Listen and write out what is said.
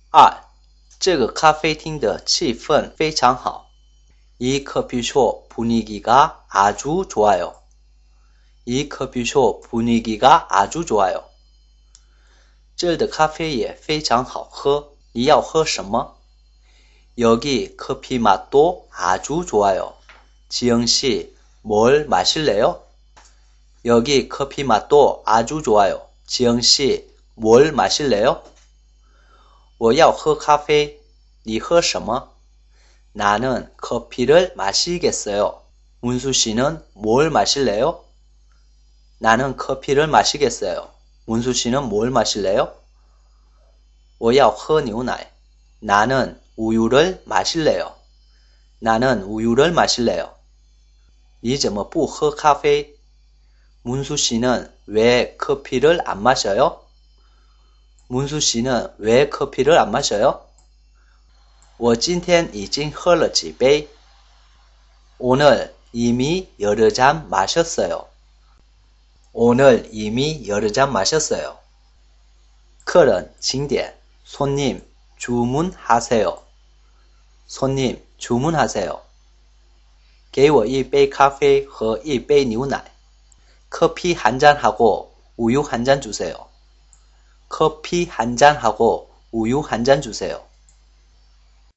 2. 这个咖啡厅的气氛非常好. 이 커피숍 분위기가 아주 좋아요. 이 커피숍 분위기가 아주 좋아요. 这儿的咖啡也非常好喝. 你要喝什么? 여기 커피 맛도 아주 좋아요. 지영씨, 뭘 마실래요? 여기 커피 맛도 아주 좋아요. 지영씨, 뭘 마실래요? 我要喝咖啡. 你喝什么? 나는 커피를 마시겠어요. 문수씨는 뭘 마실래요? 나는 커피를 마시겠어요. 문수씨는 뭘 마실래요? 我要喝牛奶. 나는 우유를 마실래요. 나는 우유를 마실래요. 你怎么不喝咖啡? 문수씨는 왜 커피를 안 마셔요? 문수씨는 왜 커피를 안 마셔요? 我今天已经喝了几杯. 오늘 이미 여러 잔 마셨어요. 오늘 이미 여러 잔 마셨어요. 客人请点. 손님 주문하세요. 손님 주문하세요. 给我一杯咖啡和一杯牛奶. 커피 한 잔하고 우유 한 잔 주세요. 커피 한 잔하고 우유 한 잔 주세요.